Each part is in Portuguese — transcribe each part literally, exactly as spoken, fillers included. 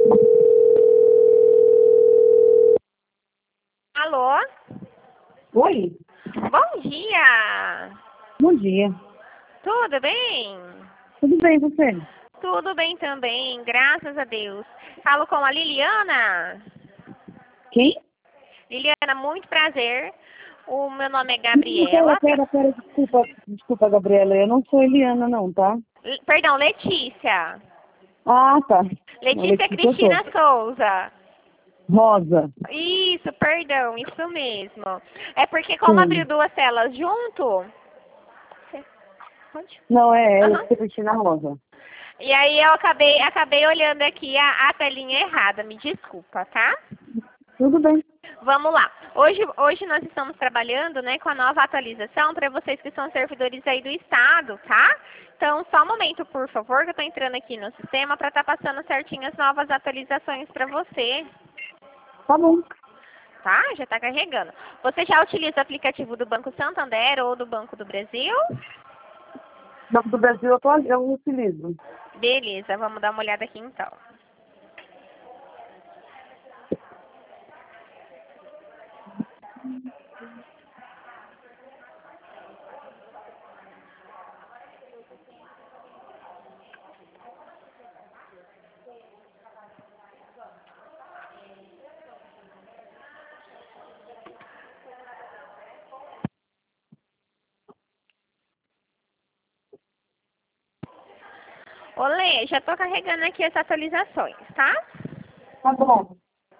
Alô? Oi, Bom dia! bom dia. Tudo bem? Tudo bem, você? Tudo bem também, graças a Deus. Falo com a Liliana. Quem? Liliana, muito prazer. O meu nome é Não, pera, Gabriela. pera, pera, desculpa, desculpa, Gabriela, eu não sou Eliana não, tá? L- Perdão, Letícia. Ah, tá. Não, Letícia Letícia eu Cristina sou. Souza. Rosa, Isso, perdão, isso mesmo. É porque como abriu sim. duas telas junto... Você- Onde? Não, é, é Aham. Letícia Cristina Rosa. E aí eu acabei, acabei olhando aqui a, a telinha errada, me desculpa, tá? Tudo bem. Vamos lá. Hoje, hoje nós estamos trabalhando, né, com a nova atualização para vocês que são servidores aí do Estado, tá? Então, só um momento, por favor, que eu estou entrando aqui no sistema para estar passando certinho as novas atualizações para você, Tá bom. tá? Já está carregando. Você já utiliza o aplicativo do Banco Santander ou do Banco do Brasil? Banco do Brasil eu, tô, eu utilizo. Beleza, vamos dar uma olhada aqui então. Olê, já estou carregando aqui as atualizações, tá? Tá bom.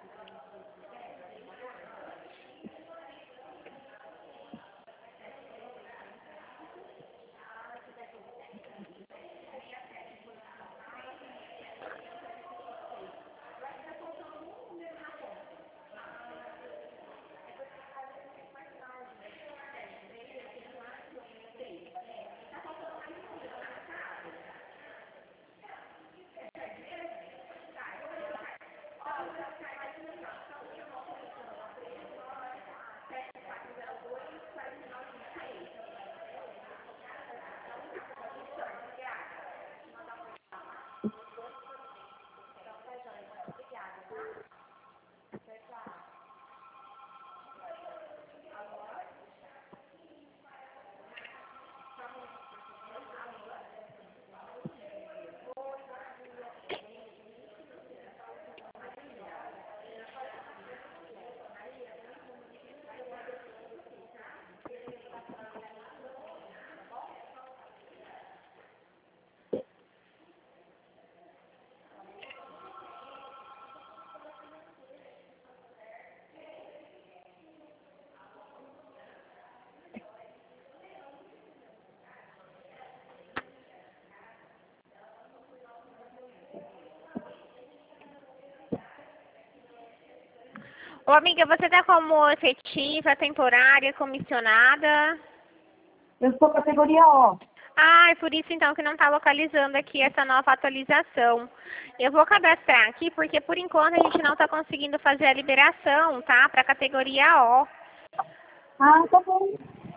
Ô, amiga, você tá como efetiva, temporária, comissionada? Eu sou categoria O. Ah, é por isso então que não está localizando aqui essa nova atualização. Eu vou cadastrar aqui porque por enquanto a gente não está conseguindo fazer a liberação, tá? Para a categoria O. Ah, tá bom.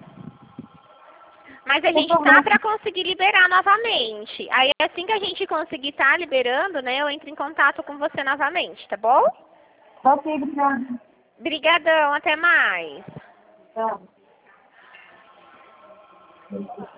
Mas a Sem gente tá problema. para conseguir liberar novamente. Aí assim que a gente conseguir estar tá liberando, né, eu entro em contato com você novamente, tá bom? Tá ok, obrigada. Brigadão, até mais. Tchau.